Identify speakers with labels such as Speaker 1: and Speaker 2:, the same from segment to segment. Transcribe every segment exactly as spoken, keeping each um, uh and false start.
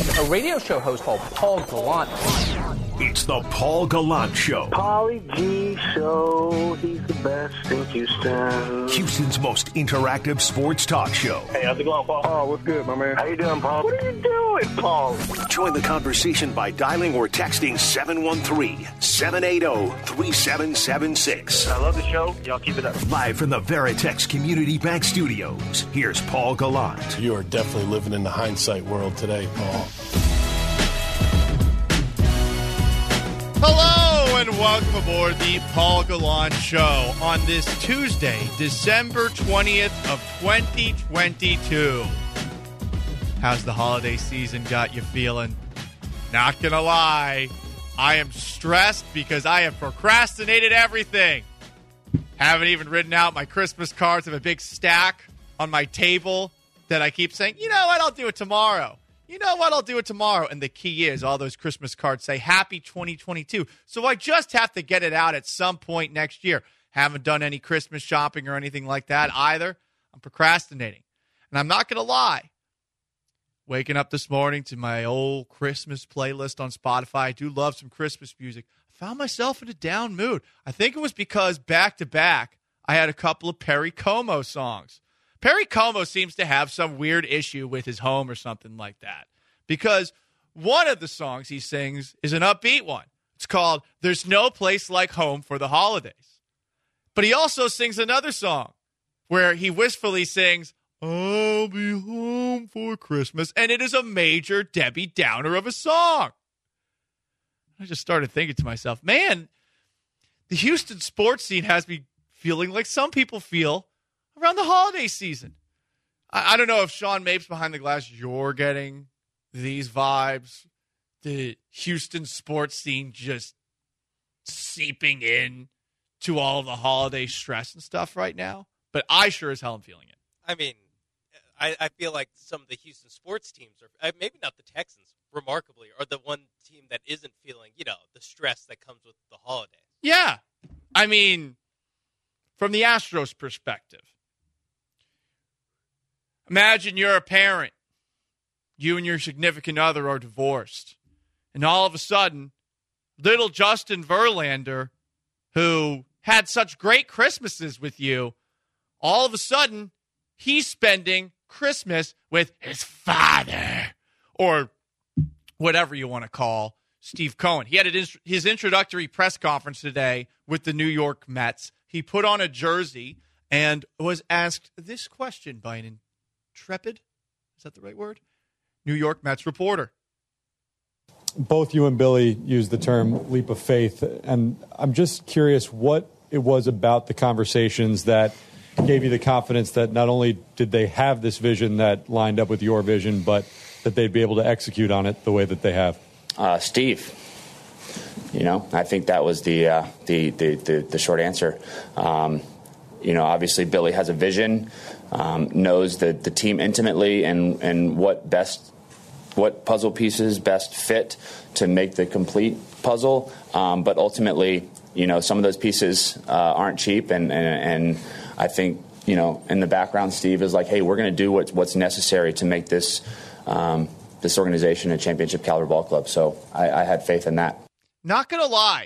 Speaker 1: He's a radio show host called Paul Gallant.
Speaker 2: It's the Paul Gallant Show.
Speaker 3: Pauly G Show. He's the best in Houston.
Speaker 2: Houston's most interactive sports talk show.
Speaker 3: Hey, how's it going, Paul?
Speaker 4: Oh, what's good, my man?
Speaker 3: How you doing, Paul? What are you doing, Paul?
Speaker 2: Join the conversation by dialing or texting seven one three, seven eight zero, three seven seven six.
Speaker 3: I love the show. Y'all keep it up.
Speaker 2: Live from the Veritex Community Bank Studios, here's Paul Gallant.
Speaker 5: You are definitely living in the hindsight world today, Paul.
Speaker 6: Hello and welcome aboard the Paul Gallant Show on this Tuesday, December twentieth of twenty twenty-two. How's the holiday season got you feeling? Not gonna lie, I am stressed because I have procrastinated everything. Haven't even written out my Christmas cards. I have a big stack on my table that I keep saying, you know what, I'll do it tomorrow. You know what, I'll do it tomorrow. And the key is all those Christmas cards say Happy twenty twenty-two. So I just have to get it out at some point next year. Haven't done any Christmas shopping or anything like that either. I'm procrastinating. And I'm not going to lie. Waking up this morning to my old Christmas playlist on Spotify. I do love some Christmas music. I found myself in a down mood. I think it was because back to back, I had a couple of Perry Como songs. Perry Como seems to have some weird issue with his home or something like that. Because one of the songs he sings is an upbeat one. It's called There's No Place Like Home for the Holidays. But he also sings another song where he wistfully sings, I'll be home for Christmas. And it is a major Debbie Downer of a song. I just started thinking to myself, man, the Houston sports scene has me feeling like some people feel around the holiday season. I, I don't know if Sean Mapes behind the glass, you're getting these vibes. The Houston sports scene just seeping in to all the holiday stress and stuff right now. But I sure as hell am feeling it.
Speaker 7: I mean, I, I feel like some of the Houston sports teams, are maybe not the Texans, remarkably, are the one team that isn't feeling, you know, the stress that comes with the holidays.
Speaker 6: Yeah. I mean, from the Astros perspective, imagine you're a parent. You and your significant other are divorced. And all of a sudden, little Justin Verlander, who had such great Christmases with you, all of a sudden, he's spending Christmas with his father, or whatever you want to call Steve Cohen. He had his introductory press conference today with the New York Mets. He put on a jersey and was asked this question by an intrepid, is that the right word? New York Mets reporter.
Speaker 8: Both you and Billy used the term leap of faith, and I'm just curious what it was about the conversations that gave you the confidence that not only did they have this vision that lined up with your vision, but that they'd be able to execute on it the way that they have.
Speaker 9: Uh, Steve, you know, I think that was the uh, the, the, the the short answer. Um, you know, obviously Billy has a vision, um, knows the the team intimately, and and what best what puzzle pieces best fit to make the complete puzzle. Um, but ultimately, you know, some of those pieces uh, aren't cheap, and, and and I think, you know, in the background, Steve is like, hey, we're going to do what's what's necessary to make this um, this organization a championship caliber ball club. So I, I had faith in that.
Speaker 6: Not going to lie.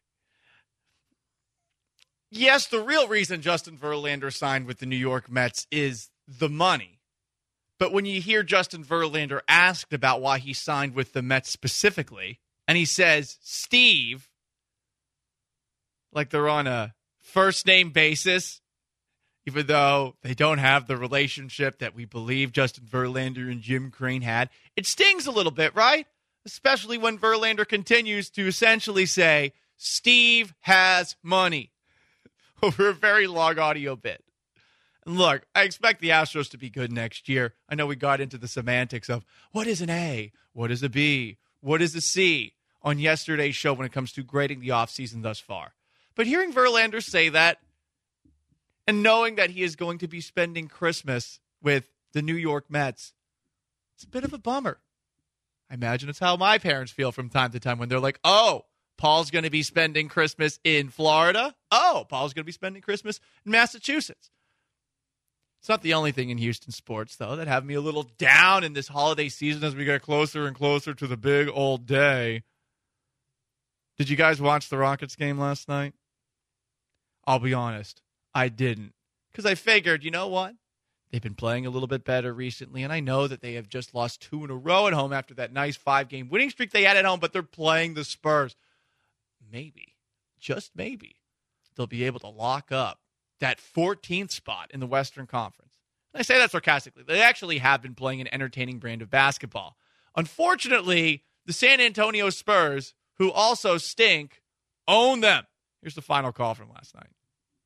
Speaker 6: Yes, the real reason Justin Verlander signed with the New York Mets is the money. But when you hear Justin Verlander asked about why he signed with the Mets specifically, and he says, Steve, like they're on a first-name basis, even though they don't have the relationship that we believe Justin Verlander and Jim Crane had, it stings a little bit, right? Especially when Verlander continues to essentially say, Steve has money over a very long audio bit. And look, I expect the Astros to be good next year. I know we got into the semantics of what is an A, what is a B, what is a C on yesterday's show when it comes to grading the offseason thus far. But hearing Verlander say that and knowing that he is going to be spending Christmas with the New York Mets, it's a bit of a bummer. I imagine it's how my parents feel from time to time when they're like, oh, Paul's going to be spending Christmas in Florida. Oh, Paul's going to be spending Christmas in Massachusetts. It's not the only thing in Houston sports, though, that have me a little down in this holiday season as we get closer and closer to the big old day. Did you guys watch the Rockets game last night? I'll be honest, I didn't. Because I figured, you know what? They've been playing a little bit better recently, and I know that they have just lost two in a row at home after that nice five-game winning streak they had at home, but they're playing the Spurs. Maybe, just maybe, they'll be able to lock up that fourteenth spot in the Western Conference. And I say that sarcastically. They actually have been playing an entertaining brand of basketball. Unfortunately, the San Antonio Spurs, who also stink, own them. Here's the final call from last night.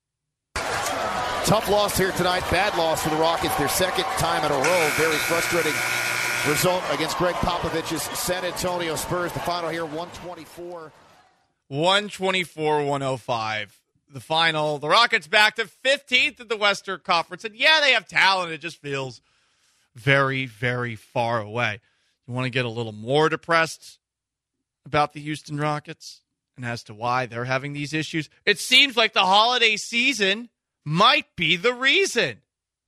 Speaker 4: Tough loss here tonight. Bad loss for the Rockets. Their second time in a row. Very frustrating result against Greg Popovich's San Antonio Spurs. The final here, one twenty-four.
Speaker 6: one twenty-four one oh five. The final. The Rockets back to fifteenth in the Western Conference. And yeah, they have talent. It just feels very, very far away. You want to get a little more depressed about the Houston Rockets and as to why they're having these issues? It seems like the holiday season might be the reason.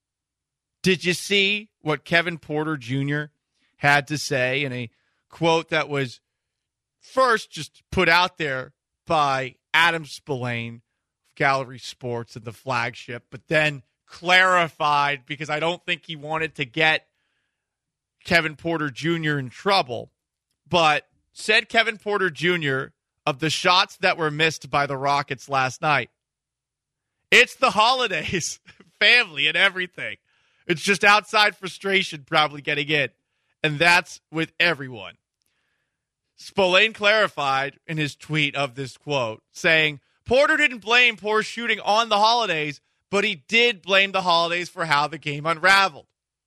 Speaker 6: Did you see what Kevin Porter Junior had to say in a quote that was first just put out there by Adam Spillane of Gallery Sports and the Flagship, but then clarified because I don't think he wanted to get Kevin Porter Junior in trouble. But said Kevin Porter Junior of the shots that were missed by the Rockets last night, it's the holidays, family, and everything. It's just outside frustration probably getting in. And that's with everyone. Spillane clarified in his tweet of this quote, saying, Porter didn't blame poor shooting on the holidays, but he did blame the holidays for how the game unraveled.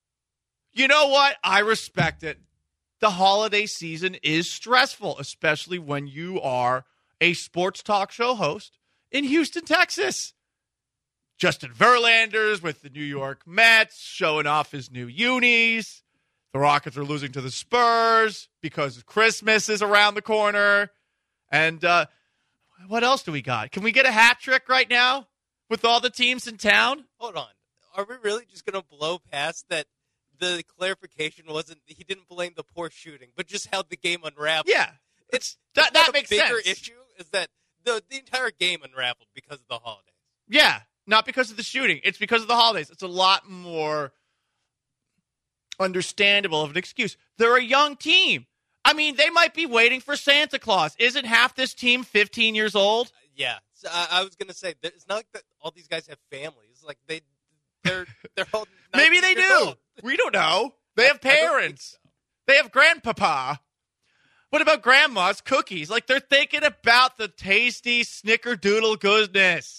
Speaker 6: You know what? I respect it. The holiday season is stressful, especially when you are a sports talk show host in Houston, Texas. Justin Verlander's with the New York Mets showing off his new unis. The Rockets are losing to the Spurs because Christmas is around the corner. And uh, what else do we got? Can we get a hat trick right now with all the teams in town?
Speaker 7: Hold on. Are we really just going to blow past that the clarification wasn't he didn't blame the poor shooting, but just how the game unraveled?
Speaker 6: Yeah.
Speaker 7: It's
Speaker 6: that,
Speaker 7: it's
Speaker 6: that
Speaker 7: a
Speaker 6: makes
Speaker 7: bigger
Speaker 6: sense.
Speaker 7: issue is that the, the entire game unraveled because of the holidays.
Speaker 6: Yeah. Not because of the shooting. It's because of the holidays. It's a lot more understandable of an excuse. They're a young team. I mean, they might be waiting for Santa Claus. Isn't half this team fifteen years old?
Speaker 7: Uh, yeah. So I, I was going to say, it's not like that all these guys have families. Like, they, they're, they're all
Speaker 6: Maybe they do.
Speaker 7: Old.
Speaker 6: We don't know. They have parents.
Speaker 7: So.
Speaker 6: They have grandpapa. What about grandma's cookies? Like, they're thinking about the tasty snickerdoodle goodness.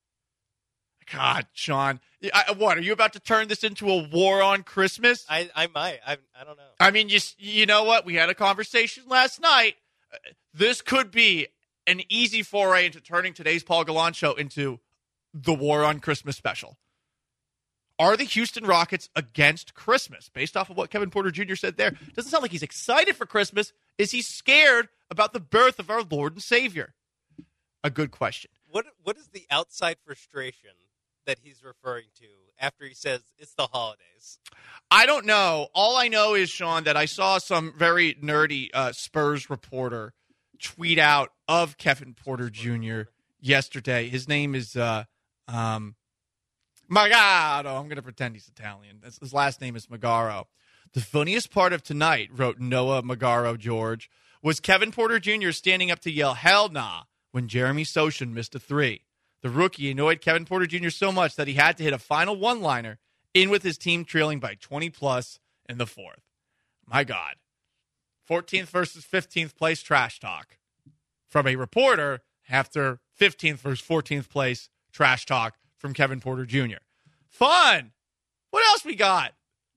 Speaker 6: God, Sean, I, what, are you about to turn this into a war on Christmas?
Speaker 7: I, I might. I, I don't know.
Speaker 6: I mean, you, you know what? We had a conversation last night. Uh, this could be an easy foray into turning today's Paul Gallant show into the war on Christmas special. Are the Houston Rockets against Christmas? Based off of what Kevin Porter Junior said there, doesn't sound like he's excited for Christmas. Is he scared about the birth of our Lord and Savior? A good question.
Speaker 7: What What is the outside frustration that he's referring to after he says it's the holidays?
Speaker 6: I don't know. All I know is, Sean, that I saw some very nerdy uh, Spurs reporter tweet out of Kevin Porter Junior yesterday. His name is uh, um, Magaro. I'm going to pretend he's Italian. His last name is Magaro. The funniest part of tonight, wrote Noah Magaro George, was Kevin Porter Junior standing up to yell, hell nah, when Jeremy Sochan missed a three. The rookie annoyed Kevin Porter Junior so much that he had to hit a final one-liner in with his team trailing by twenty-plus in the fourth. My God. fourteenth versus fifteenth place trash talk from a reporter after fifteenth versus fourteenth place trash talk from Kevin Porter Junior Fun! What else we got?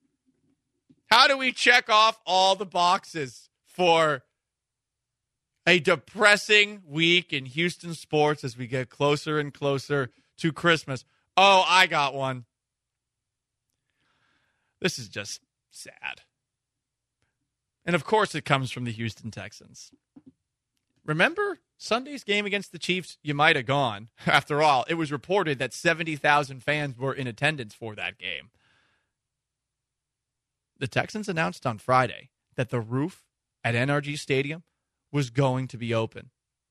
Speaker 6: How do we check off all the boxes for a depressing week in Houston sports as we get closer and closer to Christmas? Oh, I got one. This is just sad. And of course it comes from the Houston Texans. Remember Sunday's game against the Chiefs? You might have gone. After all, it was reported that seventy thousand fans were in attendance for that game. the Texans announced on Friday that the roof at N R G Stadium was going to be open.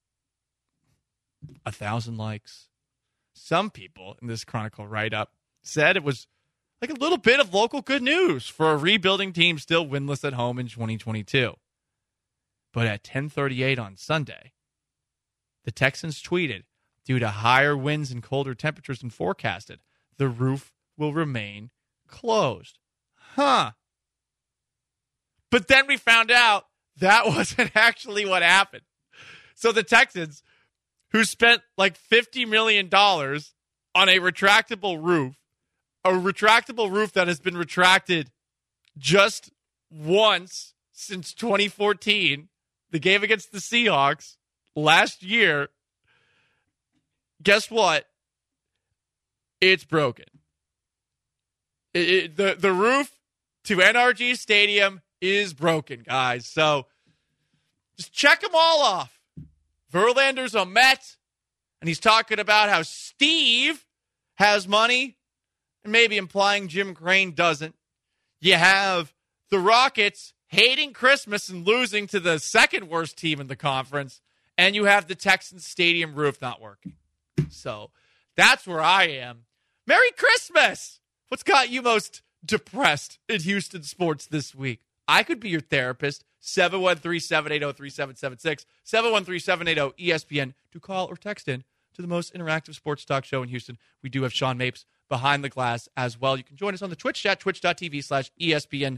Speaker 6: A thousand likes. Some people in this Chronicle write-up said it was like a little bit of local good news for a rebuilding team still winless at home in twenty twenty-two. But at ten thirty-eight on Sunday, the Texans tweeted, due to higher winds and colder temperatures than forecasted, the roof will remain closed. Huh. But then we found out that wasn't actually what happened. So the Texans, who spent like fifty million dollars on a retractable roof, a retractable roof that has been retracted just once since twenty fourteen, the game against the Seahawks last year, guess what? It's broken. It, it, the, the roof to N R G Stadium is broken, guys. So just check them all off. Verlander's a Met, and he's talking about how Steve has money, and maybe implying Jim Crane doesn't. You have the Rockets hating Christmas and losing to the second worst team in the conference, and you have the Texans stadium roof not working. So that's where I am. Merry Christmas! What's got you most depressed in Houston sports this week? I could be your therapist. seven one three, seven eight zero, three seven seven six, seven one three, seven eight zero, E S P N to call or text in to the most interactive sports talk show in Houston. We do have Sean Mapes behind the glass as well. You can join us on the Twitch chat, twitch.tv slash ESPN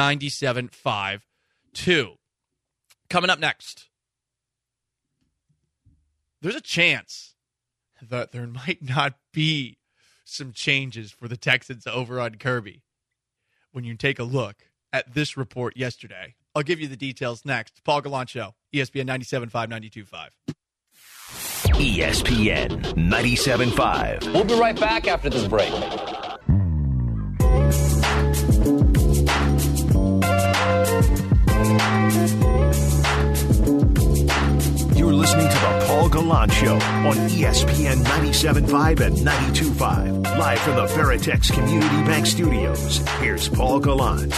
Speaker 6: 9752. Coming up next, there's a chance that there might not be some changes for the Texans over on Kirby when you take a look at this report yesterday. I'll give you the details next. Paul Gallant Show, E S P N ninety-seven point five, ninety-two point five.
Speaker 2: E S P N ninety-seven point five.
Speaker 1: We'll be right back after this break.
Speaker 2: You're listening to the Paul Gallant Show on E S P N ninety-seven point five and ninety-two point five. Live from the Veritex Community Bank Studios. Here's Paul Gallant.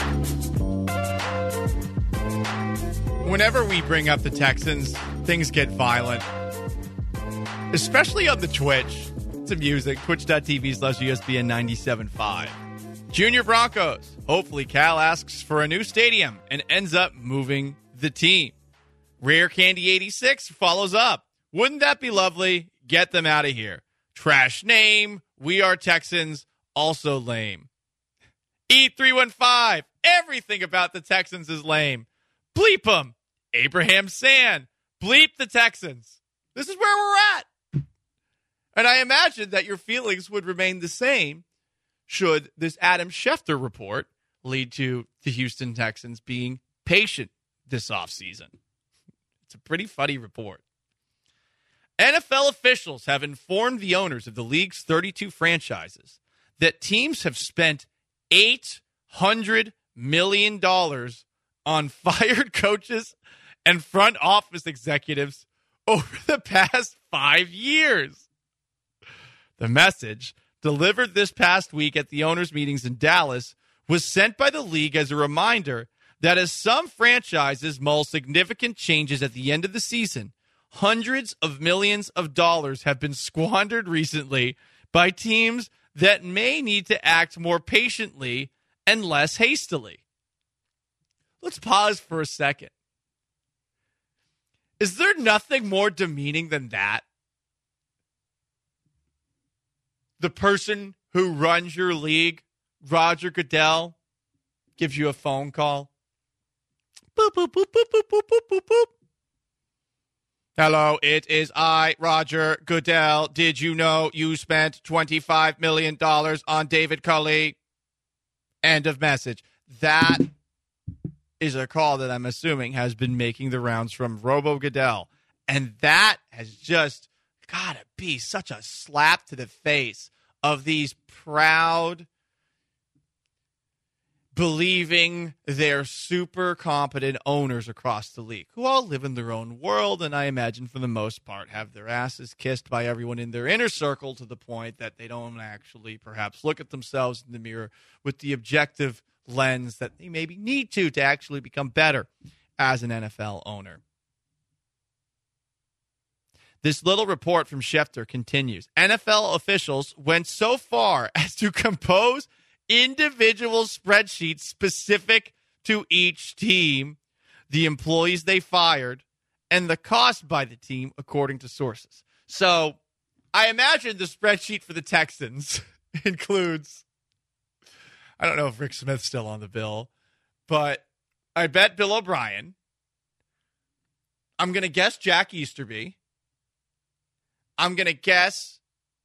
Speaker 6: Whenever we bring up the Texans, things get violent. Especially on the Twitch. It's amusing. Twitch.tv slash ESPN 975. Junior Broncos. Hopefully Cal asks for a new stadium and ends up moving the team. Rare Candy eighty-six follows up. Wouldn't that be lovely? Get them out of here. Trash name. We are Texans. Also lame. E three one five. Everything about the Texans is lame. Bleep them. Abraham Sand. Bleep the Texans. This is where we're at. And I imagine that your feelings would remain the same should this Adam Schefter report lead to the Houston Texans being patient this offseason. It's a pretty funny report. N F L officials have informed the owners of the league's thirty-two franchises that teams have spent eight hundred million dollars on fired coaches and front office executives over the past five years. The message, delivered this past week at the owners' meetings in Dallas, was sent by the league as a reminder that as some franchises mull significant changes at the end of the season, hundreds of millions of dollars have been squandered recently by teams that may need to act more patiently and less hastily. Let's pause for a second. Is there nothing more demeaning than that? The person who runs your league, Roger Goodell, gives you a phone call. Boop, boop, boop, boop, boop, boop, boop, boop, boop. Hello, it is I, Roger Goodell. Did you know you spent twenty-five million dollars on David Culley? End of message. That is a call that I'm assuming has been making the rounds from Robo Goodell. And that has just got to be such a slap to the face of these proud, believing they're super competent owners across the league who all live in their own world and I imagine for the most part have their asses kissed by everyone in their inner circle to the point that they don't actually perhaps look at themselves in the mirror with the objective lens that they maybe need to to actually become better as an N F L owner. This little report from Schefter continues. N F L officials went so far as to compose individual spreadsheets specific to each team, the employees they fired, and the cost by the team, according to sources. So I imagine the spreadsheet for the Texans includes, I don't know if Rick Smith's still on the bill, but I bet Bill O'Brien. I'm going to guess Jack Easterby. I'm going to guess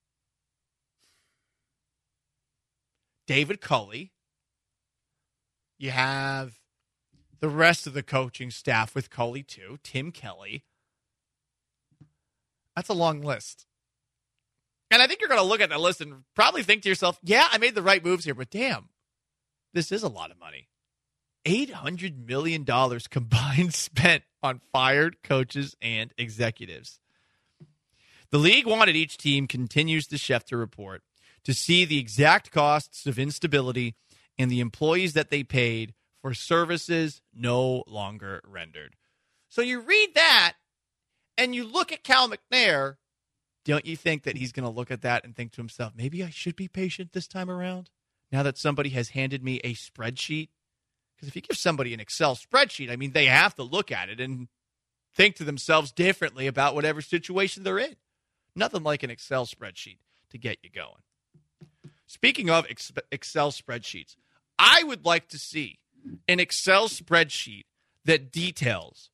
Speaker 6: David Culley. You have the rest of the coaching staff with Culley too. Tim Kelly. That's a long list. And I think you're going to look at that list and probably think to yourself, yeah, I made the right moves here, but damn, this is a lot of money. eight hundred million dollars combined spent on fired coaches and executives. The league wanted each team, continues the Schefter report, to see the exact costs of instability and the employees that they paid for services no longer rendered. So you read that and you look at Cal McNair, don't you think that he's going to look at that and think to himself, maybe I should be patient this time around now that somebody has handed me a spreadsheet? Because if you give somebody an Excel spreadsheet, I mean, they have to look at it and think to themselves differently about whatever situation they're in. Nothing like an Excel spreadsheet to get you going. Speaking of ex- Excel spreadsheets, I would like to see an Excel spreadsheet that details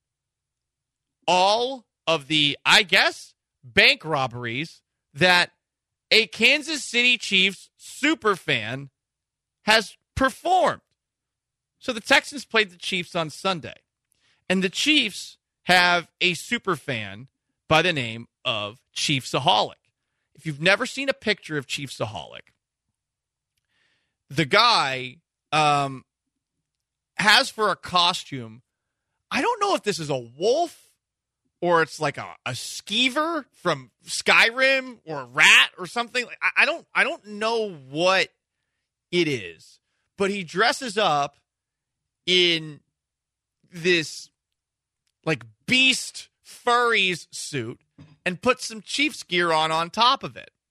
Speaker 6: all of the, I guess, bank robberies that a Kansas City Chiefs superfan has performed. So the Texans played the Chiefs on Sunday, and the Chiefs have a superfan by the name of Chiefsaholic. If you've never seen a picture of Chiefsaholic, the guy um, has for a costume, I don't know if this is a wolf or it's like a, a skeever from Skyrim or a rat or something. I, I don't I don't know what it is, but he dresses up in this like beast furries suit and put some Chiefs gear on on top of it.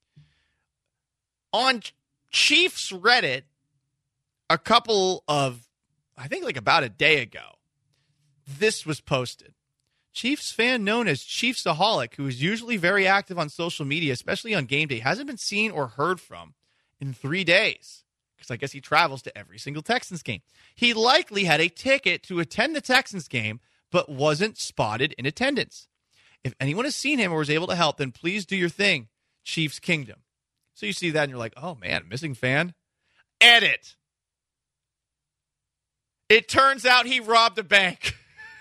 Speaker 6: On Chiefs Reddit, a couple of, I think like about a day ago, this was posted. Chiefs fan known as Chiefsaholic, who is usually very active on social media, especially on game day, hasn't been seen or heard from in three days. Because I guess he travels to every single Texans game. He likely had a ticket to attend the Texans game, but wasn't spotted in attendance. If anyone has seen him or was able to help, then please do your thing, Chiefs Kingdom. So you see that and you're like, oh man, missing fan? Edit. It turns out he robbed a bank.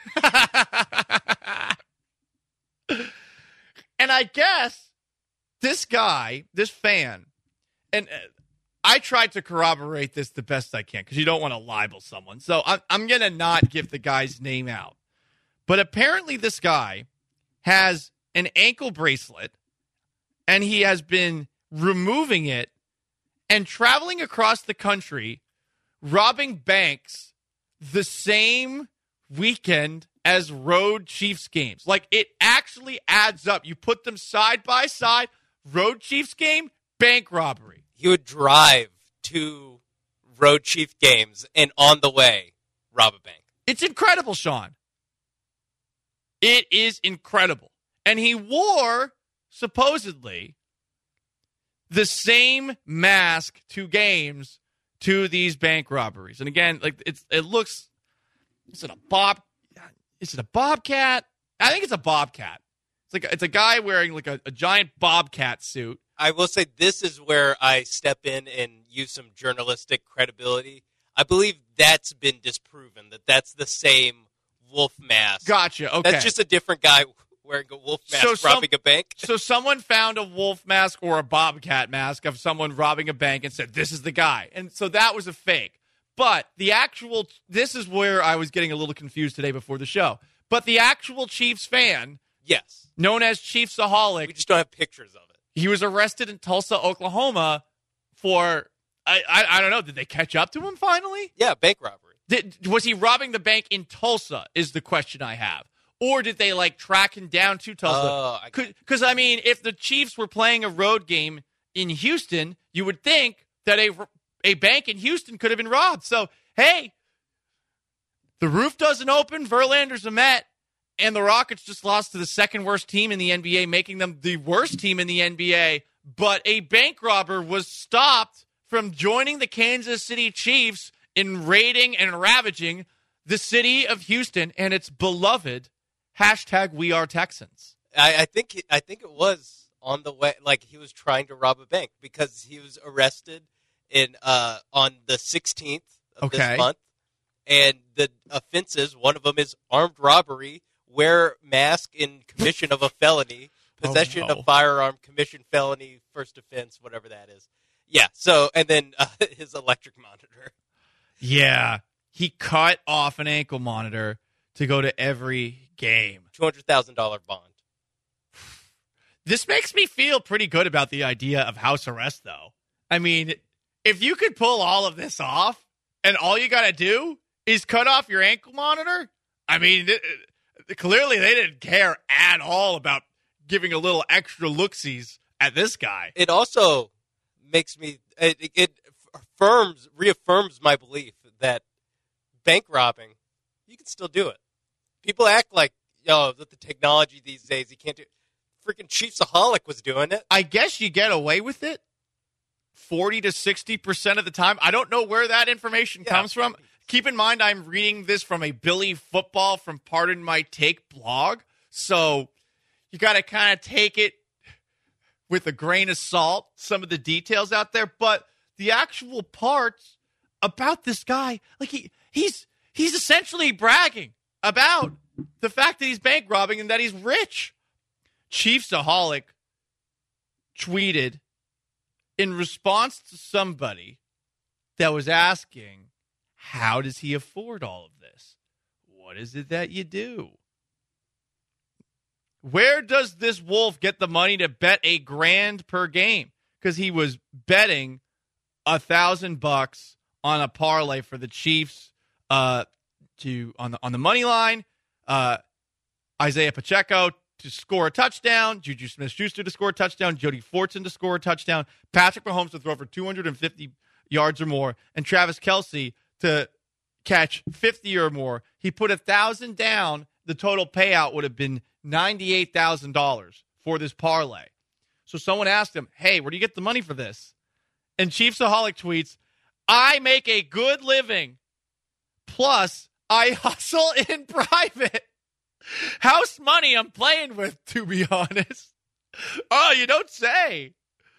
Speaker 6: And I guess this guy, this fan, and I tried to corroborate this the best I can because you don't want to libel someone. So I'm, I'm going to not give the guy's name out. But apparently this guy has an ankle bracelet, and he has been removing it and traveling across the country, robbing banks the same weekend as road Chiefs games. Like, it actually adds up. You put them side by side, road Chiefs game, bank robbery.
Speaker 7: He would drive to road Chief games and on the way rob a bank.
Speaker 6: It's incredible, Sean. It is incredible. And he wore, supposedly, the same mask to games to these bank robberies. And again, like it's it looks, is it a bob? Is it a bobcat? I think it's a bobcat. It's like it's a guy wearing like a, a giant bobcat suit.
Speaker 7: I will say this is where I step in and use some journalistic credibility. I believe that's been disproven, that that's the same wolf mask.
Speaker 6: Gotcha. Okay.
Speaker 7: That's just a different guy wearing a wolf mask
Speaker 6: so some,
Speaker 7: robbing a bank.
Speaker 6: So someone found a wolf mask or a bobcat mask of someone robbing a bank and said, this is the guy. And so that was a fake. But the actual, this is where I was getting a little confused today before the show. But the actual Chiefs fan,
Speaker 7: yes,
Speaker 6: known as Chiefsaholic,
Speaker 7: we just don't have pictures of it.
Speaker 6: He was arrested in Tulsa, Oklahoma for I, I I don't know. Did they catch up to him finally?
Speaker 7: Yeah, bank robbery.
Speaker 6: Did, was he robbing the bank in Tulsa is the question I have. Or did they, like, track him down to Tulsa? Because, uh, I, I mean, if the Chiefs were playing a road game in Houston, you would think that a, a bank in Houston could have been robbed. So, hey, the roof doesn't open, Verlander's a Met, and the Rockets just lost to the second worst team in the N B A, making them the worst team in the N B A. But a bank robber was stopped from joining the Kansas City Chiefs in raiding and ravaging the city of Houston and its beloved hashtag We Are Texans.
Speaker 7: I, I think I think it was on the way, like he was trying to rob a bank because he was arrested in uh, on the sixteenth of
Speaker 6: okay.
Speaker 7: this month, and the offenses, one of them is armed robbery, wear mask in commission of a felony, possession
Speaker 6: oh, no.
Speaker 7: of firearm, commission felony, first offense, whatever that is. Yeah. So and then uh, his electric monitor.
Speaker 6: Yeah, he cut off an ankle monitor to go to every game.
Speaker 7: two hundred thousand dollars bond.
Speaker 6: This makes me feel pretty good about the idea of house arrest, though. I mean, if you could pull all of this off and all you got to do is cut off your ankle monitor, I mean, it, it, clearly they didn't care at all about giving a little extra looksies at this guy.
Speaker 7: It also makes me, it, it affirms, reaffirms my belief that bank robbing, you can still do it. People act like, yo, with the technology these days, you can't do it. Freaking Chiefsaholic was doing it.
Speaker 6: I guess you get away with it forty to sixty percent of the time. I don't know where that information
Speaker 7: yeah.
Speaker 6: comes from. Keep in mind, I'm reading this from a Billy Football from Pardon My Take blog. So you got to kind of take it with a grain of salt, some of the details out there. But the actual parts about this guy, like he he's he's essentially bragging about the fact that he's bank robbing and that he's rich. Chiefsaholic tweeted in response to somebody that was asking, how does he afford all of this? What is it that you do? Where does this wolf get the money to bet a grand per game? Because he was betting a thousand bucks on a parlay for the Chiefs uh, to on the on the money line. Uh, Isaiah Pacheco to score a touchdown, Juju Smith-Schuster to score a touchdown, Jody Fortson to score a touchdown, Patrick Mahomes to throw for two hundred fifty yards or more, and Travis Kelce to catch fifty or more. He put a thousand down. The total payout would have been ninety-eight thousand dollars for this parlay. So someone asked him, hey, where do you get the money for this? And Chiefsaholic tweets, I make a good living. Plus, I hustle in private. House money I'm playing with, to be honest. Oh, you don't say.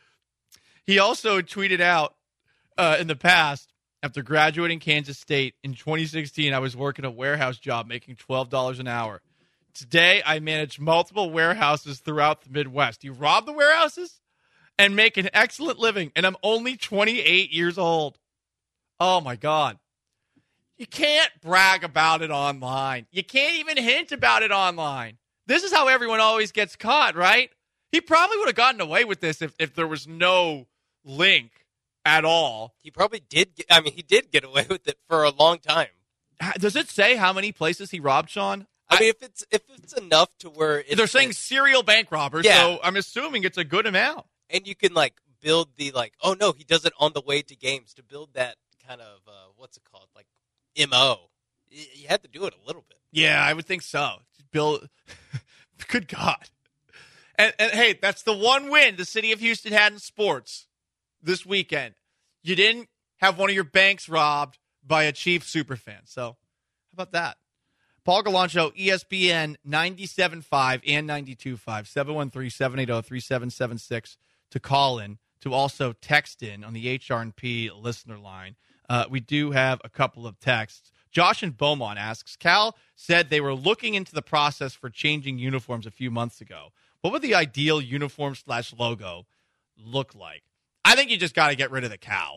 Speaker 6: He also tweeted out uh, in the past, after graduating Kansas State in twenty sixteen, I was working a warehouse job making twelve dollars an hour. Today, I manage multiple warehouses throughout the Midwest. You rob the warehouses and make an excellent living, and I'm only twenty-eight years old. Oh, my God. You can't brag about it online. You can't even hint about it online. This is how everyone always gets caught, right? He probably would have gotten away with this if, if there was no link at all.
Speaker 7: He probably did. Get, I mean, he did get away with it for a long time.
Speaker 6: Does it say how many places he robbed, Sean?
Speaker 7: I, I mean, if it's if it's enough to where it's
Speaker 6: they're saying serial bank robbers,
Speaker 7: yeah.
Speaker 6: So I'm assuming it's a good amount.
Speaker 7: And you can like build the like, oh no, he does it on the way to games to build that kind of uh, what's it called, like M O. You had to do it a little bit.
Speaker 6: Yeah, I would think so. Build. Good God. And, and hey, that's the one win the city of Houston had in sports this weekend. You didn't have one of your banks robbed by a Chiefs superfan. So how about that? Paul Gallant Show, E S P N ninety-seven point five and ninety-two point five, seven one three, seven eight zero, three seven seven six to call in, to also text in on the H R and P listener line. Uh, we do have a couple of texts. Josh in Beaumont asks, Cal said they were looking into the process for changing uniforms a few months ago. What would the ideal uniform slash logo look like? I think you just got to get rid of the cow.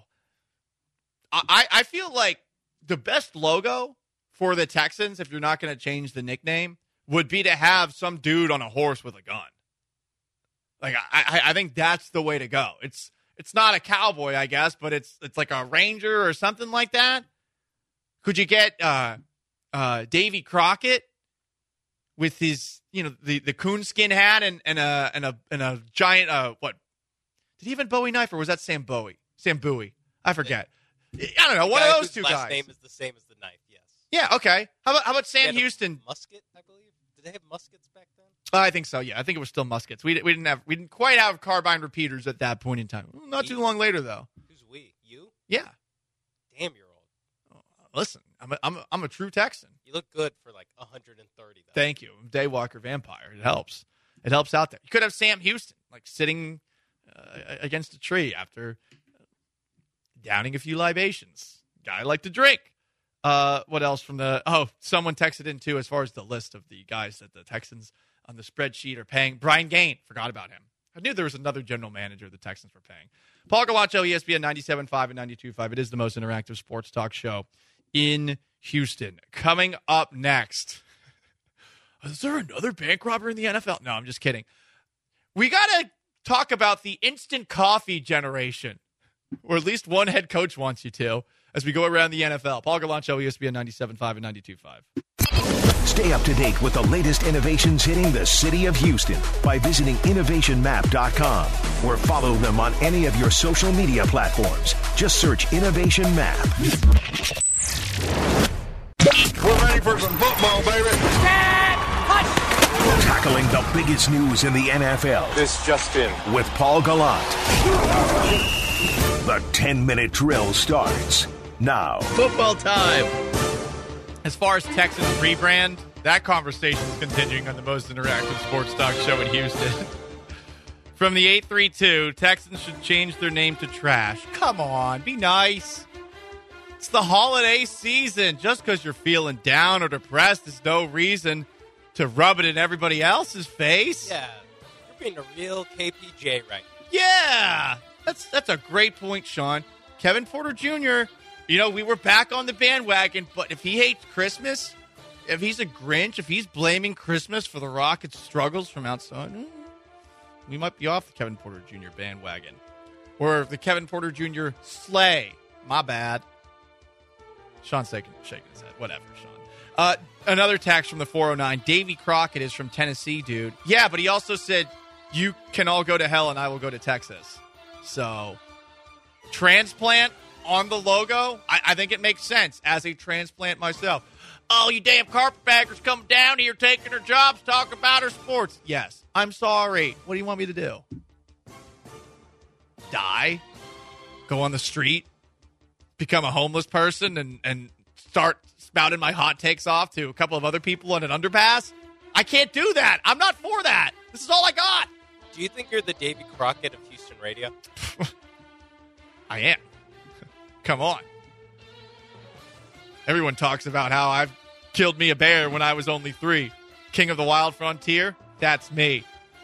Speaker 6: I, I feel like the best logo for the Texans, if you're not going to change the nickname, would be to have some dude on a horse with a gun. Like I, I think that's the way to go. It's It's not a cowboy, I guess, but it's it's like a ranger or something like that. Could you get uh, uh, Davy Crockett with his, you know, the, the coonskin hat and, and a and a and a giant uh, what? Did he even Bowie knife, or was that Sam Bowie? Sam Bowie, I forget. I don't know. One of those two
Speaker 7: last
Speaker 6: guys.
Speaker 7: Last name is the same as the knife. Yes.
Speaker 6: Yeah. Okay. How about how about Sam Houston?
Speaker 7: Musket, I believe. Did they have muskets back then?
Speaker 6: Uh, I think so. Yeah, I think it was still muskets. We we didn't have we didn't quite have carbine repeaters at that point in time. Not
Speaker 7: we?
Speaker 6: too long later, though.
Speaker 7: Who's we? You?
Speaker 6: Yeah.
Speaker 7: Damn, you're old.
Speaker 6: Oh, listen, I'm a, I'm a, I'm a true Texan.
Speaker 7: You look good for like one hundred thirty. Though.
Speaker 6: Thank you, Daywalker Vampire. It helps. It helps out there. You could have Sam Houston like sitting uh, against a tree after downing a few libations. Guy like to drink. Uh, what else from the? Oh, someone texted in too as far as the list of the guys that the Texans on the spreadsheet are paying. Brian Gain, forgot about him. I knew there was another general manager the Texans were paying. Paul Galancho, E S P N ninety-seven point five and ninety-two point five. It is the most interactive sports talk show in Houston. Coming up next, is there another bank robber in the N F L? No, I'm just kidding. We got to talk about the instant coffee generation, or at least one head coach wants you to, as we go around the N F L. Paul Galancho, E S P N ninety-seven point five and ninety-two point five.
Speaker 2: Stay up to date with the latest innovations hitting the city of Houston by visiting innovation map dot com or follow them on any of your social media platforms. Just search Innovation Map.
Speaker 10: We're ready for some football, baby.
Speaker 2: Tackling the biggest news in the N F L.
Speaker 10: This just in.
Speaker 2: With Paul Gallant. The ten-minute drill starts now.
Speaker 6: Football time. As far as Texans rebrand, that conversation is continuing on the most interactive sports talk show in Houston. From the eight three two, Texans should change their name to Trash. Come on, be nice. It's the holiday season. Just because you're feeling down or depressed is no reason to rub it in everybody else's face.
Speaker 7: Yeah, you're being a real K P J right now.
Speaker 6: Yeah, that's that's a great point, Sean. Kevin Porter Junior, you know, we were back on the bandwagon, but if he hates Christmas, if he's a Grinch, if he's blaming Christmas for the Rockets' struggles from outside, we might be off the Kevin Porter Junior bandwagon. Or the Kevin Porter Junior sleigh. My bad. Sean's shaking, shaking his head. Whatever, Sean. Uh, another text from the four oh nine. Davy Crockett is from Tennessee, dude. Yeah, but he also said, you can all go to hell and I will go to Texas. So, transplant on the logo, I, I think it makes sense as a transplant myself. Oh, you damn carpetbaggers come down here taking their jobs, talk about our sports. Yes, I'm sorry. What do you want me to do? Die? Go on the street? Become a homeless person and, and start spouting my hot takes off to a couple of other people on an underpass? I can't do that. I'm not for that. This is all I got.
Speaker 7: Do you think you're the Davy Crockett of Houston radio?
Speaker 6: I am. Come on. Everyone talks about how I've killed me a bear when I was only three. King of the Wild Frontier? That's me.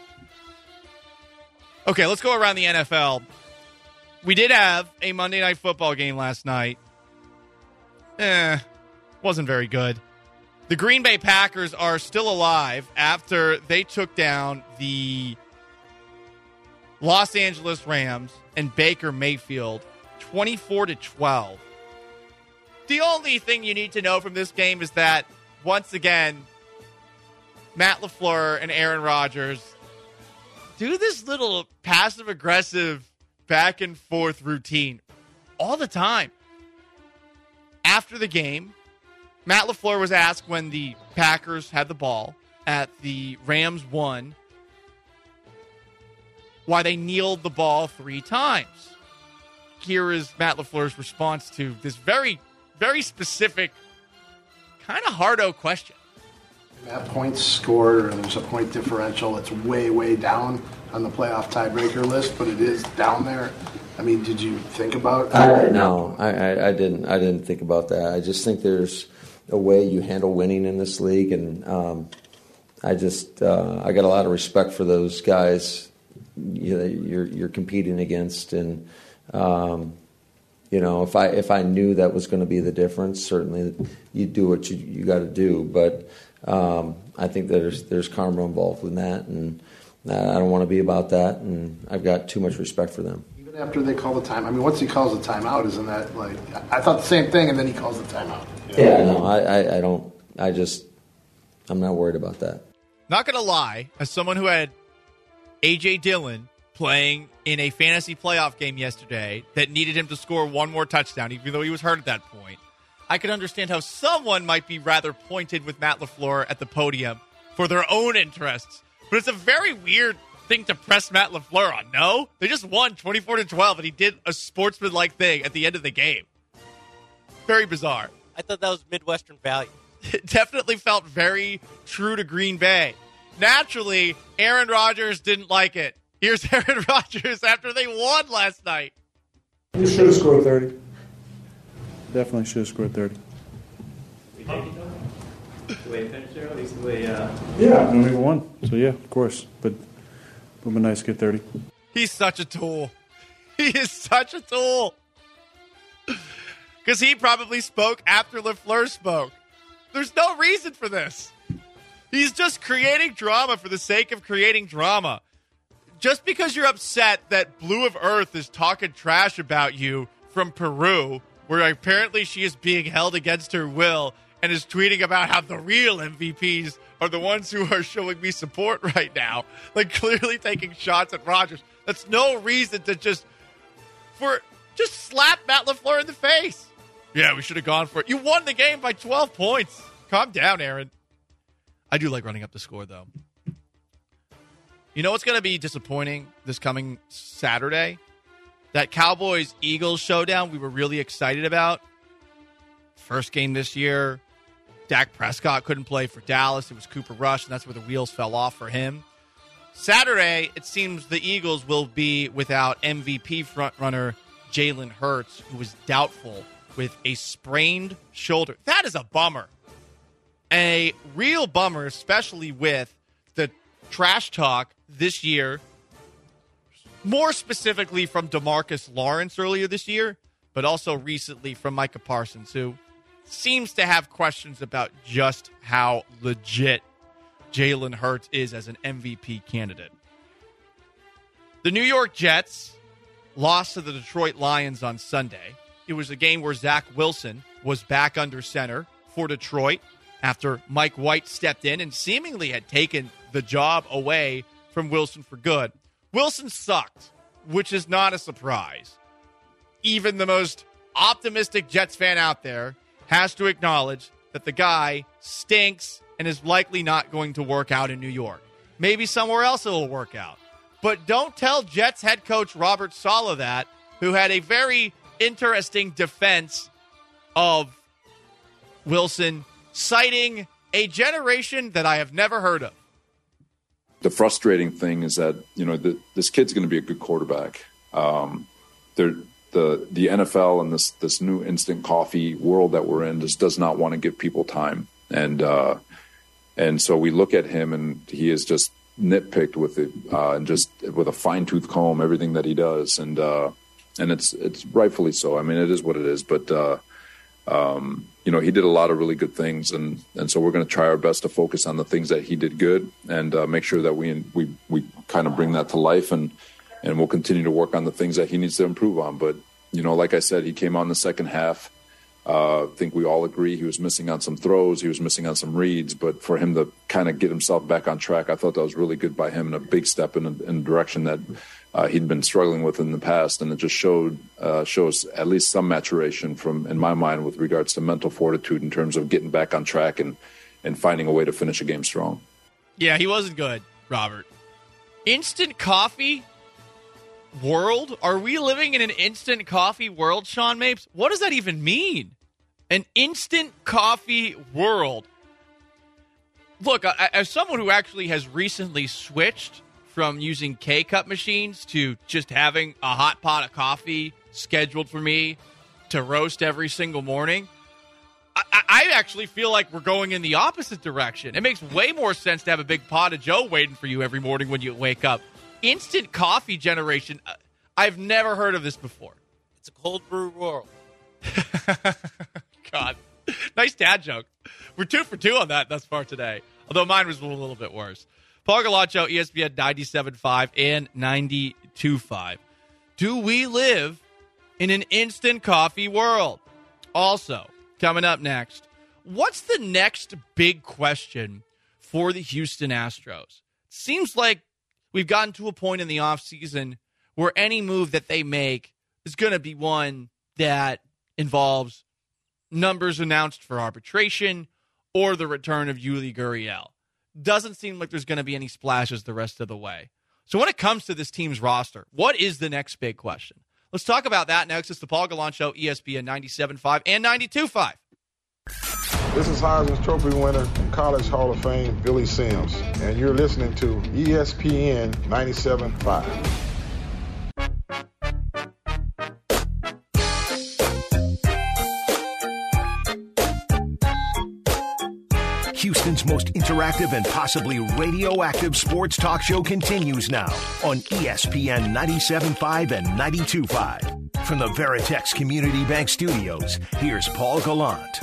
Speaker 6: Okay, let's go around the N F L. We did have a Monday Night Football game last night. Eh, wasn't very good. The Green Bay Packers are still alive after they took down the Los Angeles Rams and Baker Mayfield twenty-four to twelve. The only thing you need to know from this game is that, once again, Matt LaFleur and Aaron Rodgers do this little passive-aggressive back-and-forth routine all the time. After the game, Matt LaFleur was asked when the Packers had the ball at the Rams one why they kneeled the ball three times. Here is Matt LaFleur's response to this very, very specific, kind of hardo question.
Speaker 11: That points scored, or there's a point differential. It's way, way down on the playoff tiebreaker list, but it is down there. I mean, did you think about it?
Speaker 12: I, no, I, I, I didn't. I didn't think about that. I just think there's a way you handle winning in this league, and um, I just uh, I got a lot of respect for those guys you know, you're you're competing against, and um, you know, if I if I knew that was going to be the difference, certainly you do what you you got to do. But um, I think there's there's karma involved in that, and I don't want to be about that. And I've got too much respect for them.
Speaker 11: Even after they call the time, I mean, once he calls the timeout, isn't that like, I thought the same thing, and then he calls the timeout.
Speaker 12: Yeah, yeah no, I, I, I don't, I just, I'm not worried about that.
Speaker 6: Not going to lie, as someone who had A J. Dillon playing in a fantasy playoff game yesterday that needed him to score one more touchdown, even though he was hurt at that point, I could understand how someone might be rather pointed with Matt LaFleur at the podium for their own interests. But it's a very weird thing to press Matt LaFleur on, no? They just won twenty-four to twelve, and he did a sportsmanlike thing at the end of the game. Very bizarre.
Speaker 7: I thought that was Midwestern value.
Speaker 6: It definitely felt very true to Green Bay. Naturally, Aaron Rodgers didn't like it. Here's Aaron Rodgers after they won last night.
Speaker 13: You should have scored thirty. Definitely should have scored thirty.
Speaker 14: We take it, though? The way it finished there, at least the way... Uh...
Speaker 13: Yeah, and we won. So, yeah, of course. But it would have been nice to get thirty.
Speaker 6: He's such a tool. He is such a tool. Because he probably spoke after LaFleur spoke. There's no reason for this. He's just creating drama for the sake of creating drama. Just because you're upset that Blue of Earth is talking trash about you from Peru, where apparently she is being held against her will and is tweeting about how the real M V Ps are the ones who are showing me support right now, like clearly taking shots at Rodgers. That's no reason to just for just slap Matt LaFleur in the face. Yeah, we should have gone for it. You won the game by twelve points. Calm down, Aaron. I do like running up the score, though. You know what's going to be disappointing this coming Saturday? That Cowboys-Eagles showdown we were really excited about. First game this year. Dak Prescott couldn't play for Dallas. It was Cooper Rush, and that's where the wheels fell off for him. Saturday, it seems the Eagles will be without M V P frontrunner Jalen Hurts, who was doubtful with a sprained shoulder. That is a bummer. A real bummer, especially with the trash talk this year, more specifically from DeMarcus Lawrence earlier this year, but also recently from Micah Parsons, who seems to have questions about just how legit Jalen Hurts is as an M V P candidate. The New York Jets lost to the Detroit Lions on Sunday. It was a game where Zach Wilson was back under center for Detroit after Mike White stepped in and seemingly had taken the job away from Wilson for good. Wilson sucked, which is not a surprise. Even the most optimistic Jets fan out there has to acknowledge that the guy stinks and is likely not going to work out in New York. Maybe somewhere else it will work out. But don't tell Jets head coach Robert Saleh that, who had a very interesting defense of Wilson, citing a generation that I have never heard of.
Speaker 15: The frustrating thing is that, you know, the, this kid's going to be a good quarterback. Um, the the N F L and this this new instant coffee world that we're in just does not want to give people time, and uh, and so we look at him and he is just nitpicked with it, uh, and just with a fine tooth comb everything that he does, and uh, and it's it's rightfully so. I mean, it is what it is, but uh, um, you know, he did a lot of really good things, and and so we're going to try our best to focus on the things that he did good, and uh, make sure that we we we kind of bring that to life, and. And we'll continue to work on the things that he needs to improve on. But, you know, like I said, he came on the second half. Uh, I think we all agree he was missing on some throws. He was missing on some reads. But for him to kind of get himself back on track, I thought that was really good by him and a big step in a, in a direction that uh, he'd been struggling with in the past. And it just showed uh, shows at least some maturation from, in my mind, with regards to mental fortitude in terms of getting back on track and, and finding a way to finish a game strong.
Speaker 6: Yeah, he wasn't good, Robert. Instant coffee world? Are we living in an instant coffee world, Sean Mapes? What does that even mean? An instant coffee world. Look, as someone who actually has recently switched from using K-Cup machines to just having a hot pot of coffee scheduled for me to roast every single morning, I, I actually feel like we're going in the opposite direction. It makes way more sense to have a big pot of Joe waiting for you every morning when you wake up. Instant coffee generation. I've never heard of this before.
Speaker 7: It's a cold brew world.
Speaker 6: God. Nice dad joke. We're two for two on that thus far today. Although mine was a little bit worse. Paul Galaccio, E S P N ninety-seven point five and ninety-two point five. Do we live in an instant coffee world? Also, coming up next, what's the next big question for the Houston Astros? Seems like we've gotten to a point in the offseason where any move that they make is going to be one that involves numbers announced for arbitration or the return of Yuli Gurriel. Doesn't seem like there's going to be any splashes the rest of the way. So when it comes to this team's roster, what is the next big question? Let's talk about that next. It's the Paul Gallant Show, E S P N ninety-seven point five and ninety-two point five.
Speaker 16: This is Heisman Trophy winner and College Hall of Fame Billy Sims, and you're listening to E S P N ninety-seven point five.
Speaker 2: Houston's most interactive and possibly radioactive sports talk show continues now on E S P N ninety-seven point five and ninety-two point five. From the Veritex Community Bank Studios, here's Paul Gallant.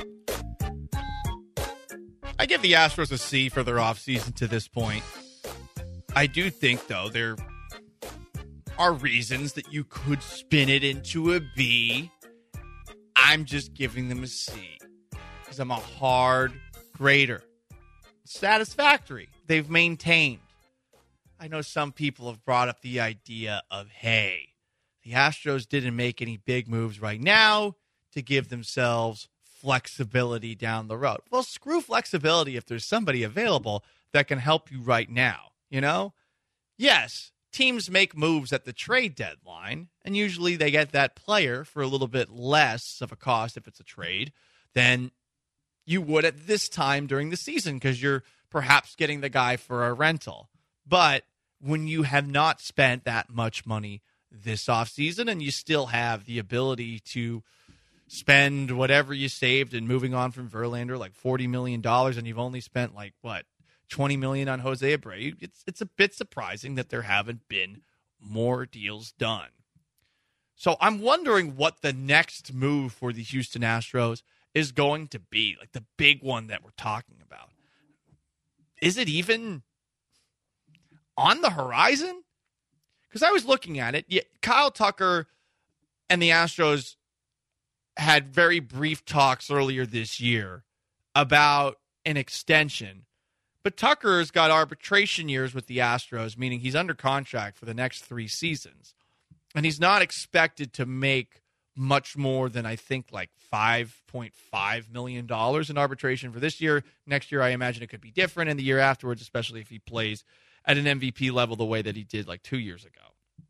Speaker 6: I give the Astros a C for their offseason to this point. I do think, though, there are reasons that you could spin it into a B. I'm just giving them a C because I'm a hard grader. Satisfactory. They've maintained. I know some people have brought up the idea of, hey, the Astros didn't make any big moves right now to give themselves flexibility down the road. Well, screw flexibility if there's somebody available that can help you right now, you know? Yes, teams make moves at the trade deadline, and usually they get that player for a little bit less of a cost if it's a trade than you would at this time during the season because you're perhaps getting the guy for a rental. But when you have not spent that much money this offseason and you still have the ability to spend whatever you saved and moving on from Verlander, like forty million dollars, and you've only spent like, what, twenty million dollars on Jose Abreu, it's, it's a bit surprising that there haven't been more deals done. So I'm wondering what the next move for the Houston Astros is going to be, like the big one that we're talking about. Is it even on the horizon? Because I was looking at it. Yeah, Kyle Tucker and the Astros had very brief talks earlier this year about an extension. But Tucker's got arbitration years with the Astros, meaning he's under contract for the next three seasons. And he's not expected to make much more than, I think, like five point five million dollars in arbitration for this year. Next year, I imagine it could be different, and the year afterwards, especially if he plays at an M V P level the way that he did like two years ago.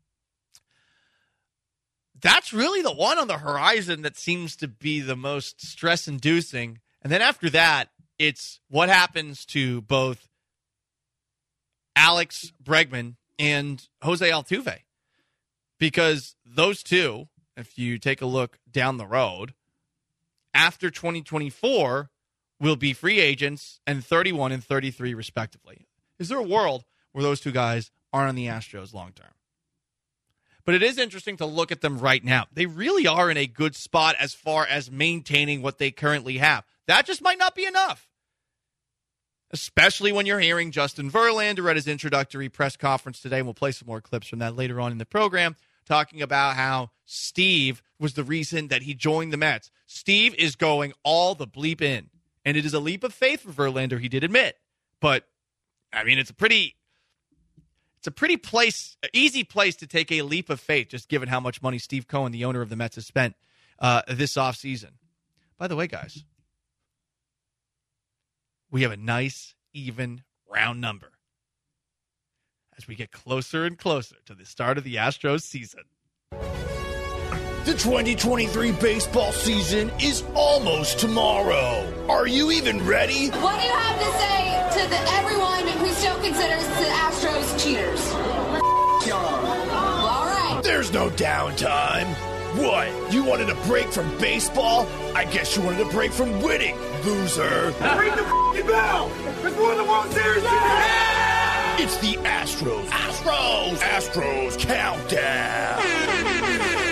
Speaker 6: That's really the one on the horizon that seems to be the most stress-inducing. And then after that, it's what happens to both Alex Bregman and Jose Altuve. Because those two, if you take a look down the road, after twenty twenty-four will be free agents and thirty-one and thirty-three respectively. Is there a world where those two guys aren't on the Astros long term? But it is interesting to look at them right now. They really are in a good spot as far as maintaining what they currently have. That just might not be enough. Especially when you're hearing Justin Verlander at his introductory press conference today. We'll play some more clips from that later on in the program, talking about how Steve was the reason that he joined the Mets. Steve is going all the bleep in. And it is a leap of faith for Verlander, he did admit. But, I mean, it's a pretty... It's a pretty place, easy place to take a leap of faith, just given how much money Steve Cohen, the owner of the Mets, has spent uh, this offseason. By the way, guys, we have a nice, even, round number as we get closer and closer to the start of the Astros season.
Speaker 17: The twenty twenty-three baseball season is almost tomorrow. Are you even ready?
Speaker 18: What do you have to say to the, everyone who still considers the Astros cheaters? Well, all right.
Speaker 17: There's no downtime. What? You wanted a break from baseball? I guess you wanted a break from winning, loser.
Speaker 10: Ring the f***ing bell! It's one of the World Series!
Speaker 17: It's the Astros. Astros! Astros Countdown.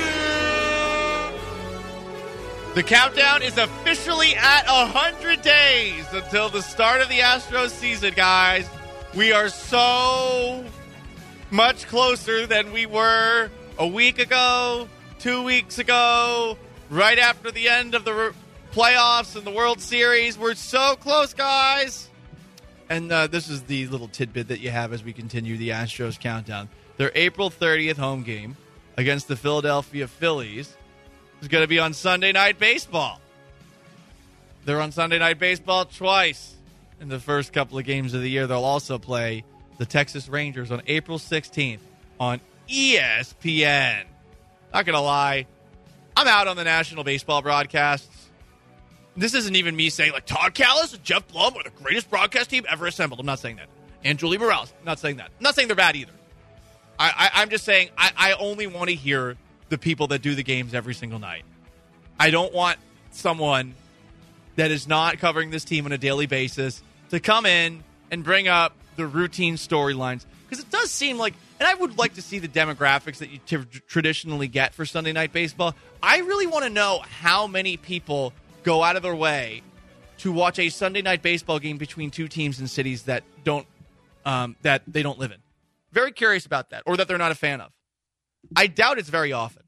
Speaker 6: The countdown is officially at one hundred days until the start of the Astros season, guys. We are so much closer than we were a week ago, two weeks ago, right after the end of the re- playoffs and the World Series. We're so close, guys. And uh, this is the little tidbit that you have as we continue the Astros countdown. Their April thirtieth home game against the Philadelphia Phillies is going to be on Sunday Night Baseball. They're on Sunday Night Baseball twice in the first couple of games of the year. They'll also play the Texas Rangers on April sixteenth on E S P N. Not going to lie, I'm out on the national baseball broadcasts. This isn't even me saying, like, Todd Callis and Jeff Blum are the greatest broadcast team ever assembled. I'm not saying that. And Julie Morales, I'm not saying that. I'm not saying they're bad either. I, I, I'm just saying I, I only want to hear the people that do the games every single night. I don't want someone that is not covering this team on a daily basis to come in and bring up the routine storylines. Because it does seem like, and I would like to see the demographics that you t- traditionally get for Sunday Night Baseball. I really want to know how many people go out of their way to watch a Sunday Night Baseball game between two teams in cities that don't um, that they don't live in. Very curious about that, or that they're not a fan of. I doubt it's very often.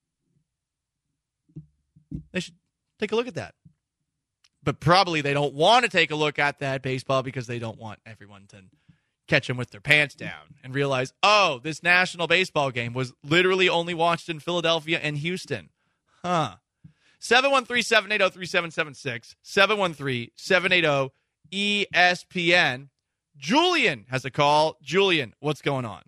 Speaker 6: They should take a look at that. But probably they don't want to take a look at that baseball because they don't want everyone to catch them with their pants down and realize, oh, this national baseball game was literally only watched in Philadelphia and Houston. Huh. seven one three, seven eight zero, three seven seven six, seven one three, seven eight zero, E S P N. Julian has a call. Julian, what's going on?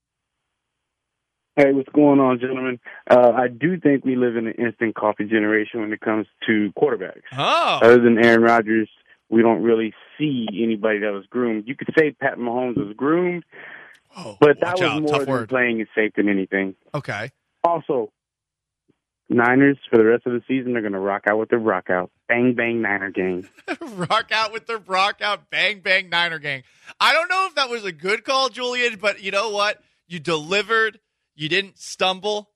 Speaker 19: Hey, what's going on, gentlemen? Uh, I do think we live in an instant coffee generation when it comes to quarterbacks.
Speaker 6: Oh.
Speaker 19: Other than Aaron Rodgers, we don't really see anybody that was groomed. You could say Pat Mahomes was groomed,
Speaker 6: oh,
Speaker 19: but that was
Speaker 6: out.
Speaker 19: more
Speaker 6: Tough
Speaker 19: than
Speaker 6: word.
Speaker 19: playing it safe than anything.
Speaker 6: Okay.
Speaker 19: Also, Niners, for the rest of the season, they're going to rock out with their rock out. Bang, bang, Niner gang.
Speaker 6: Rock out with their rock out, bang, bang, Niner gang. I don't know if that was a good call, Julian, but you know what? You delivered. You didn't stumble.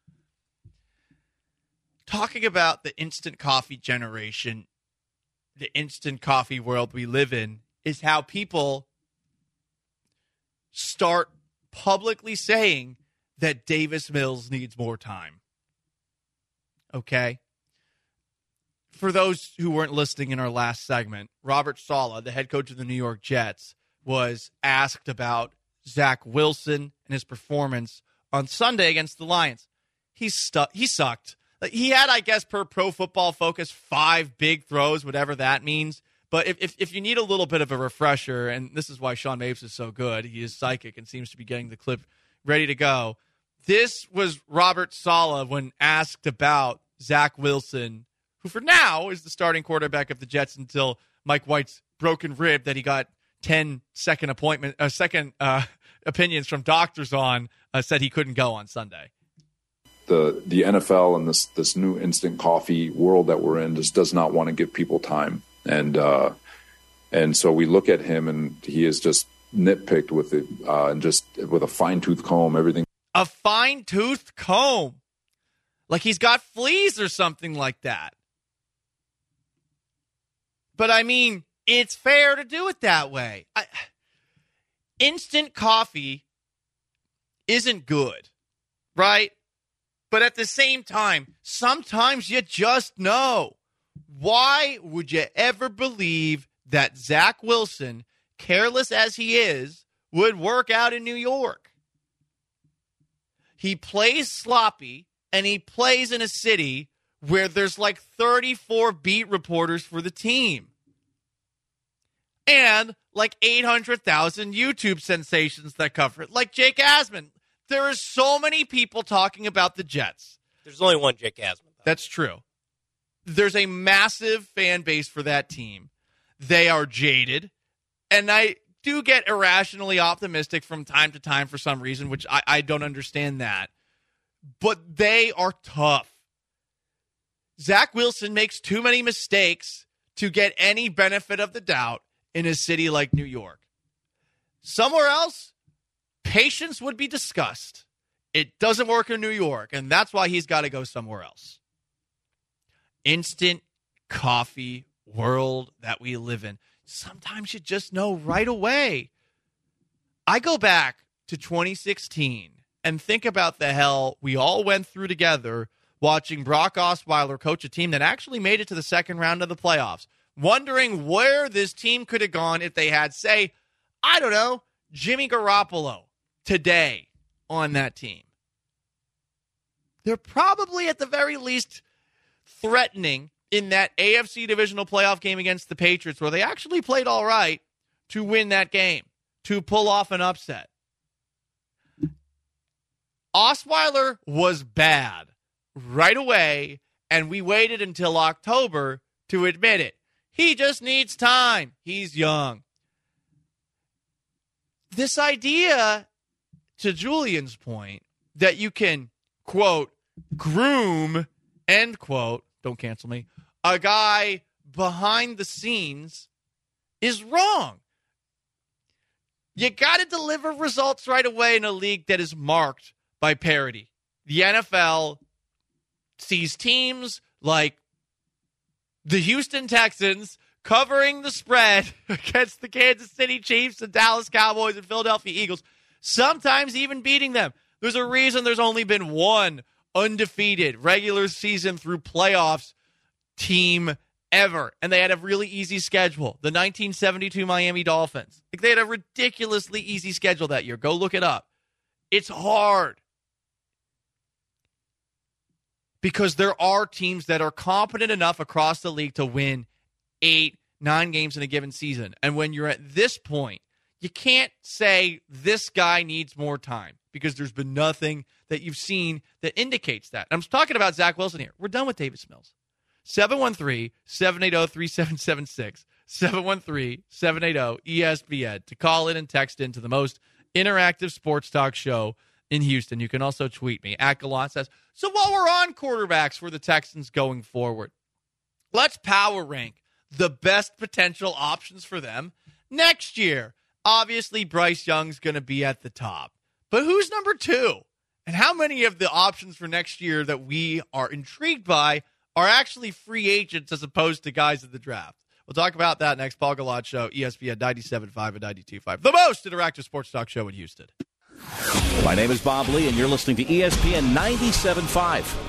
Speaker 6: Talking about the instant coffee generation, the instant coffee world we live in, is how people start publicly saying that Davis Mills needs more time. Okay? For those who weren't listening in our last segment, Robert Saleh, the head coach of the New York Jets, was asked about Zach Wilson and his performance on Sunday against the Lions. He stu- He sucked. Like, he had, I guess, per Pro Football Focus, five big throws, whatever that means. But if, if if you need a little bit of a refresher, and this is why Sean Mapes is so good, he is psychic and seems to be getting the clip ready to go. This was Robert Saleh when asked about Zach Wilson, who for now is the starting quarterback of the Jets until Mike White's broken rib that he got ten second appointment, uh, second uh, opinions from doctors on uh, said he couldn't go on Sunday.
Speaker 15: The the N F L and this this new instant coffee world that we're in just does not want to give people time, and uh, and so we look at him and he is just nitpicked with it uh, and just with a fine tooth comb, everything.
Speaker 6: A fine-toothed comb. Like he's got fleas or something like that. But, I mean, it's fair to do it that way. I, instant coffee isn't good, right? But at the same time, sometimes you just know. Why would you ever believe that Zach Wilson, careless as he is, would work out in New York? He plays sloppy, and he plays in a city where there's like thirty-four beat reporters for the team. And like eight hundred thousand YouTube sensations that cover it, like Jake Asman. There are so many people talking about the Jets.
Speaker 7: There's only one Jake Asman, though.
Speaker 6: That's true. There's a massive fan base for that team. They are jaded, and I do get irrationally optimistic from time to time for some reason, which I, I don't understand that. But they are tough. Zach Wilson makes too many mistakes to get any benefit of the doubt in a city like New York. Somewhere else, patience would be discussed. It doesn't work in New York, and that's why he's got to go somewhere else. Instant coffee world that we live in. Sometimes you just know right away. I go back to twenty sixteen and think about the hell we all went through together watching Brock Osweiler coach a team that actually made it to the second round of the playoffs, wondering where this team could have gone if they had, say, I don't know, Jimmy Garoppolo today on that team. They're probably at the very least threatening in that A F C divisional playoff game against the Patriots, where they actually played all right to win that game, to pull off an upset. Osweiler was bad right away, and we waited until October to admit it. He just needs time. He's young. This idea, to Julian's point, that you can, quote, groom, end quote, don't cancel me, a guy behind the scenes is wrong. You got to deliver results right away in a league that is marked by parity. The N F L sees teams like the Houston Texans covering the spread against the Kansas City Chiefs, the Dallas Cowboys, and Philadelphia Eagles, sometimes even beating them. There's a reason there's only been one undefeated regular season through playoffs team ever, and they had a really easy schedule. The nineteen seventy-two Miami Dolphins. Like, they had a ridiculously easy schedule that year. Go look it up. It's hard because there are teams that are competent enough across the league to win eight, nine games in a given season. And when you're at this point, you can't say this guy needs more time because there's been nothing that you've seen that indicates that. I'm talking about Zach Wilson here. We're done with Davis Mills. seven one three, seven eight zero, three seven seven six, seven one three, seven eight zero, E S P N to call in and text into the most interactive sports talk show in Houston. You can also tweet me. At Gallant says, so while we're on quarterbacks for the Texans going forward, let's power rank the best potential options for them next year. Obviously, Bryce Young's going to be at the top. But who's number two? And how many of the options for next year that we are intrigued by are actually free agents as opposed to guys in the draft? We'll talk about that next. Paul Gallant Show, E S P N ninety-seven point five and ninety-two point five. The most interactive sports talk show in Houston.
Speaker 20: My name is Bob Lee, and you're listening to E S P N ninety-seven point five.